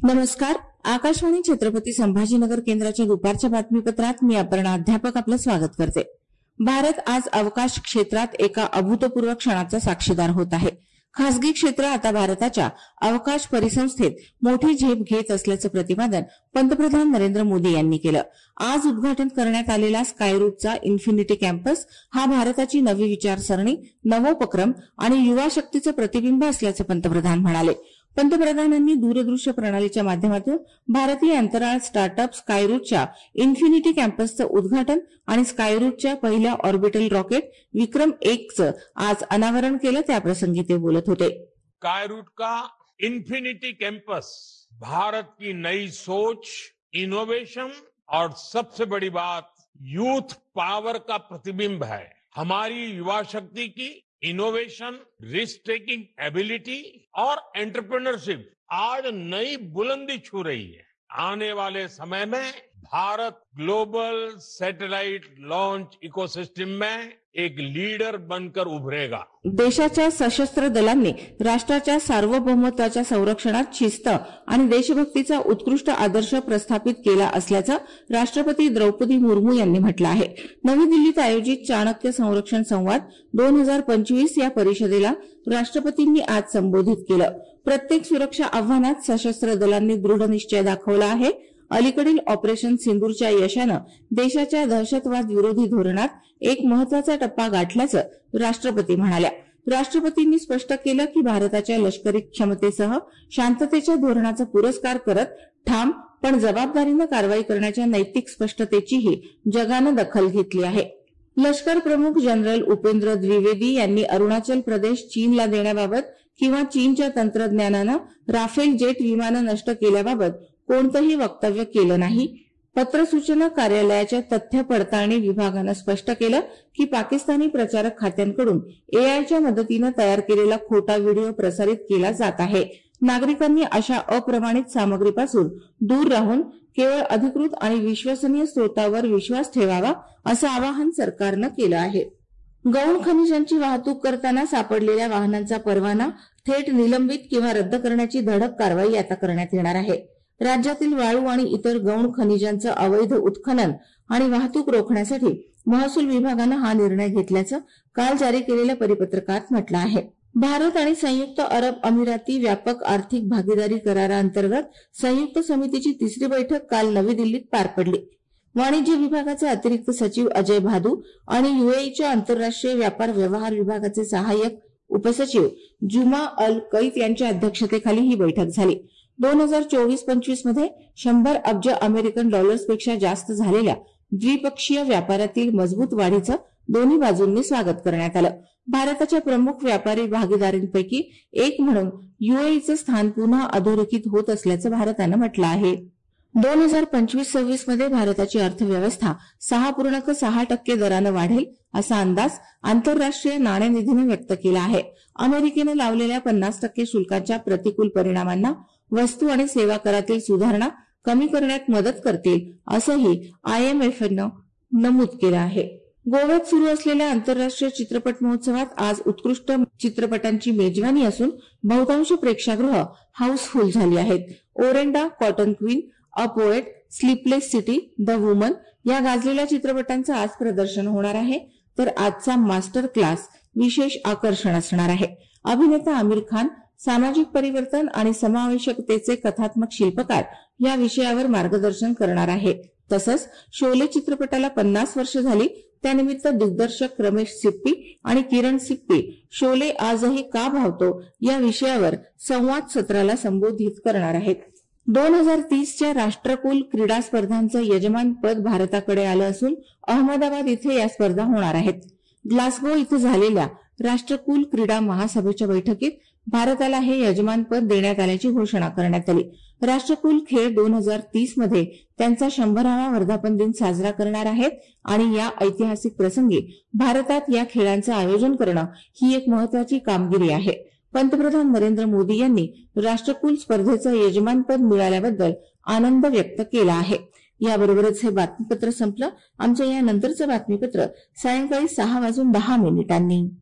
नमस्कार. आकाशवाणी छत्रपती संभाजीनगर केंद्राच्या दुपारच्या बातमीपत्रात मी अपर्णा अध्यापक आपलं स्वागत करते. भारत आज अवकाश क्षेत्रात एका अभूतपूर्व क्षणाचा साक्षीदार होत आहे. खासगी क्षेत्र आता भारताच्या अवकाश परिसंस्थेत मोठी झेप घेत असल्याचं प्रतिपादन पंतप्रधान नरेंद्र मोदी यांनी केलं. आज उद्घाटन करण्यात आलेला स्कायरूटचा इन्फिनिटी कॅम्पस हा भारताची नवी विचारसरणी, नवोपक्रम आणि युवा शक्तीचं प्रतिबिंब असल्याचं पंतप्रधान म्हणाले. पंतप्रधानांनी दूरदृश्य प्रणालीच्या माध्यमातून भारतीय अंतराळ स्टार्टअप स्कायरूटच्या इन्फिनिटी कॅम्पसचं उद्घाटन आणि स्कायरूटच्या पहिल्या ऑर्बिटल रॉकेट विक्रम 1चं आज अनावरण केलं. त्याप्रसंगी ते बोलत होते. स्कायरूट का इन्फिनिटी कैंपस भारत की नई सोच, इनोवेशन और सबसे बड़ी बात यूथ पावर का प्रतिबिंब है. हमारी युवा शक्ति की इनोवेशन, रिस्क टेकिंग एबिलिटी और एंटरप्रेन्योरशिप आज नई बुलंदी छू रही है. आने वाले समय में Bharat global satellite launch ecosystem में एक लीडर बनकर उभरेगा. देशाच्या सशस्त्र दलांनी राष्ट्राच्या सार्वभौमत्वाच्या संरक्षणात शिस्त आणि देशभक्तीचा उत्कृष्ट आदर्श प्रस्थापित केला असल्याचं राष्ट्रपती द्रौपदी मुर्मू यांनी म्हटलं आहे. नवी दिल्लीत आयोजित चाणक्य संरक्षण संवाद 2025 या परिषदेला राष्ट्रपतींनी आज संबोधित केलं. प्रत्येक सुरक्षा आव्हानात सशस्त्र दलांनी दृढ निश्चय दाखवला आहे. अलीकडील ऑपरेशन सिंदूरच्या यशानं देशाच्या दहशतवाद विरोधी धोरणात एक महत्वाचा टप्पा गाठल्याचं राष्ट्रपती म्हणाल्या. राष्ट्रपतींनी स्पष्ट केलं की भारताच्या लष्करी क्षमतेसह शांततेच्या धोरणाचा पुरस्कार करत ठाम पण जबाबदारीनं कारवाई करण्याच्या नैतिक स्पष्टतेचीही जगानं दखल घेतली आहे. लष्कर प्रमुख जनरल उपेंद्र द्विवेदी यांनी अरुणाचल प्रदेश चीनला देण्याबाबत किंवा चीनच्या तंत्रज्ञानानं राफेल जेट विमानं नष्ट केल्याबाबत कोणतंही वक्तव्य केलं नाही. पत्र सूचना कार्यालयाच्या तथ्य पडताळणी विभागानं स्पष्ट केलं की पाकिस्तानी प्रचारक खात्यांकडून एआयच्या मदतीनं तयार केलेला खोटा व्हिडिओ प्रसारित केला जात आहे. नागरिकांनी अशा अप्रमाणित सामग्रीपासून दूर राहून केवळ अधिकृत आणि विश्वसनीय स्रोतावर विश्वास ठेवावा असं आवाहन सरकारनं केलं आहे. गौण खनिजांची वाहतूक करताना सापडलेल्या वाहनांचा परवाना थेट निलंबित किंवा रद्द करण्याची धडक कारवाई आता करण्यात येणार आहे. राज्यातील वाळू आणि इतर गौण खनिजांचं अवैध उत्खनन आणि वाहतूक रोखण्यासाठी महसूल विभागानं हा निर्णय घेतल्याचं काल जारी केलेल्या परिपत्रकात म्हटलं आहे. भारत आणि संयुक्त अरब अमिराती व्यापक आर्थिक भागीदारी कराराअंतर्गत संयुक्त समितीची तिसरी बैठक काल नवी दिल्लीत पार पडली. वाणिज्य विभागाचे अतिरिक्त सचिव अजय भादू आणि युएईच्या आंतरराष्ट्रीय व्यापार व्यवहार विभागाचे सहाय्यक उपसचिव जुमा अल कैत यांच्या अध्यक्षतेखाली ही बैठक झाली. 2024-25 मध्ये 100 अब्ज अमेरिकन डॉलर्सपेक्षा जास्त झालेल्या द्विपक्षीय व्यापारातील मजबूत वाढीचं दोन्ही बाजूंनी स्वागत करण्यात आलं. भारताच्या प्रमुख व्यापारी भागीदारींपैकी एक म्हणून युएईचं स्थान पुन्हा अधोरेखित होत असल्याचं भारतानं म्हटलं आहे. 2025-26 मध्ये भारताची अर्थव्यवस्था 6.6% दरानं वाढेल असा अंदाज आंतरराष्ट्रीय नाणेनिधीनं व्यक्त केला आहे. अमेरिकेनं लावलेल्या 50% शुल्काच्या प्रतिकूल परिणामांना वस्तू आणि सेवा करातील सुधारणा कमी करण्यात मदत करतील असंही आयएमएफनं नमूद केलं आहे. गोव्यात सुरू असलेल्या आंतरराष्ट्रीय चित्रपट महोत्सवात आज उत्कृष्ट चित्रपटांची मेजवानी असून बहुतांश प्रेक्षागृह हाऊसफुल झाली आहेत. Orenda, cotton queen, a poet, sleepless city, the woman या गाजलेल्या चित्रपटांचं आज प्रदर्शन होणार आहे. तर आजचा मास्टर क्लास विशेष आकर्षण असणार आहे. अभिनेता आमिर खान सामाजिक परिवर्तन आणि समावेशकतेचे कथात्मक शिल्पकार या विषयावर मार्गदर्शन करणार आहे. तसंच शोले चित्रपटाला 50 वर्ष झाली त्यानिमित्त दिग्दर्शक रमेश सिप्पी आणि किरण सिप्पी शोले आजही का भावतो या विषयावर संवाद सत्राला संबोधित करणार आहेत. 2030च्या राष्ट्रकुल क्रीडा स्पर्धांचं यजमानपद भारताकडे आलं असून अहमदाबाद इथे या स्पर्धा होणार आहेत. ग्लासगो इथं झालेल्या राष्ट्रकुल क्रीडा महासभेच्या बैठकीत भारताला हे यजमानपद देण्यात आल्याची घोषणा करण्यात आली. राष्ट्रकुल खेळ 2030 मध्ये त्यांचा 100वा वर्धापन दिन साजरा करणार आहेत आणि या ऐतिहासिक प्रसंगी भारतात या खेळांचं आयोजन करणं ही एक महत्वाची कामगिरी आहे. पंतप्रधान नरेंद्र मोदी यांनी राष्ट्रकुल स्पर्धेचं यजमानपद मिळाल्याबद्दल आनंद व्यक्त केला आहे. याबरोबरच हे बातमीपत्र संपलं. आमच्या या नंतरचं बातमीपत्र सायंकाळी 6:10 वाजून